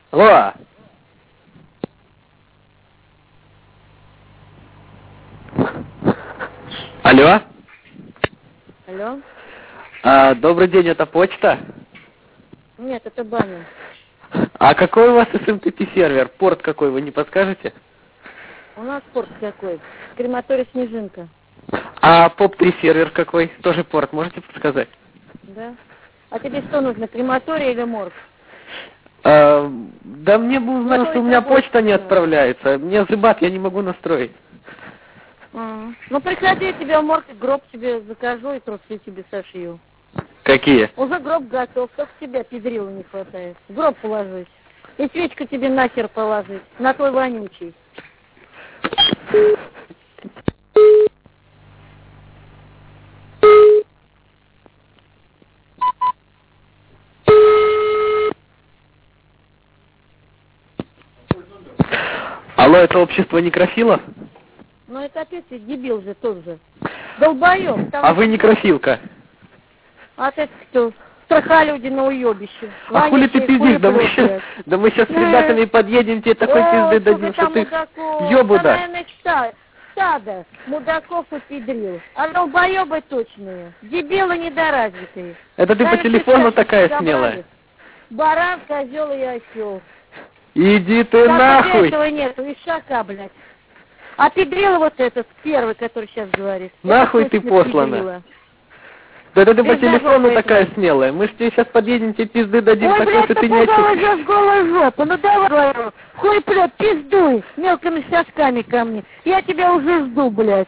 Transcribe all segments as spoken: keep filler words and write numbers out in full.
Алло. Алло. Алло. А, добрый день, это почта? Нет, это баня. А какой у вас эс эм ти пи сервер? Порт какой, вы не подскажете? У нас порт какой? Крематорий Снежинка. А поп три сервер какой? Тоже порт, можете подсказать? Да. А тебе что нужно, крематорий или морг? А, да мне бы узнать, Ну, что у меня работать почта не надо. отправляется. Мне зыбат, я не могу настроить. А, ну приходи, я тебе в морг, гроб тебе закажу и трусы тебе сошью. Какие? Уже гроб готов, только тебя педрила не хватает. В гроб положить. И свечку тебе нахер положить, на твой вонючий. Алло, это общество некрофилов? Ну это опять ты дебил же тот же. Долбоёб. Там А вы некрофилка? А ты кто? Страхолюдина уебище. А хули ты пиздишь? Да мы сейчас, да мы сейчас с ребятами подъедем, тебе такой пизды дадим, что ты ёбу дашь. Стадо мудаков и педрил. А долбоебы точные. Дебилы недоразвитые. Это ты по телефону такая смелая. Баран, козел и осел. Иди ты нахуй. Этого нету, и шака, блядь. А педрил вот этот, первый, который сейчас говорит. Нахуй ты послана. Да это ты по телефону такая смелая. Мы ж тебе сейчас подъедем, тебе пизды дадим, ой, такой, блядь, что ты ты не очухаешься. с голой жопы, ну давай, говорю. Хуй, блядь, пиздуй мелкими сосками ко мне. Я тебя уже жду, блядь.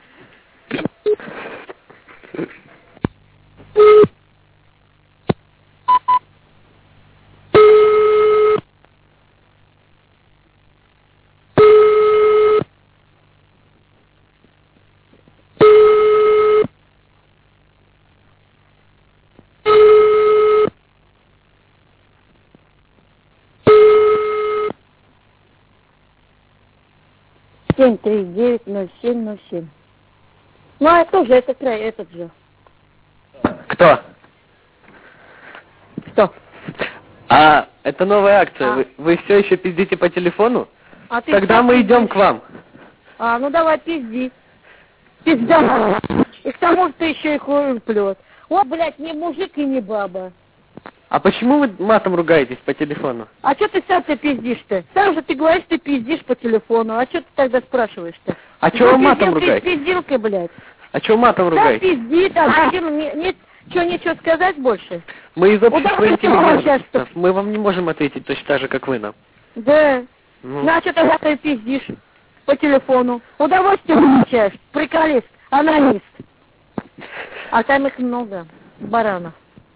семь три девять ноль семь ноль семь. Ну, а тоже это край, этот же. Кто? Что? А, это новая акция. А. Вы, вы все еще пиздите по телефону? А ты Тогда мы идем к вам. А, ну давай пизди. Пизда. И к тому, что еще и хуй плет. О, блядь, не мужик и не баба. А почему вы матом ругаетесь по телефону? А что ты сам-то пиздишь-то? Сам же ты говоришь, ты пиздишь по телефону. А что ты тогда спрашиваешь-то? А чего вы матом ругаетесь? Ты пиздилкой, блядь. А чего матом Да ругаетесь? пизди, там, зачем, не, нет, что, нечего сказать больше? Мы из общества Удовольствие интеллигентов. Мы вам не можем ответить точно так же, как вы нам. Да. Ну. Ну, а что тогда ты пиздишь по телефону? Удовольствие получаешь, приколист, анонист. А там их много, баранов.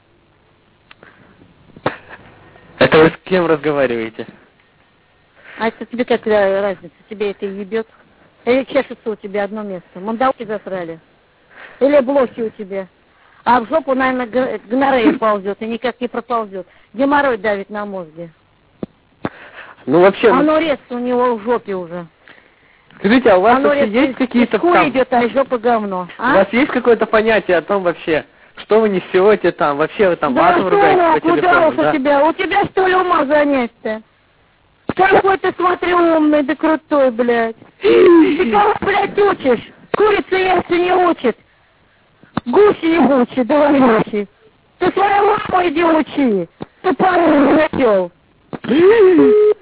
Это вы с кем разговариваете? А это тебе какая разница? Тебе это ебет? Или чешется у тебя одно место? Мандалки засрали? Или блохи у тебя? А в жопу, наверное, гонорея ползет и никак не проползет. Геморрой давит на мозге. Ну вообще... Оно резко у него в жопе уже. Скажите, а у вас Оно вообще резко есть какие-то... Хуй там... идет, а из жопы говно. А? У вас есть какое-то понятие о том вообще, что вы несете там? Вообще вы там да матом ругаетесь по телефону? Да? У тебя? У тебя что ли ума занять-то? Какой ты, смотри, умный да крутой, блядь. Ты кого, блядь, учишь? Курица яйца не учит. Гуси ебучие, да вонючие. Ты свою маму иди учи. Ты пару не хотел.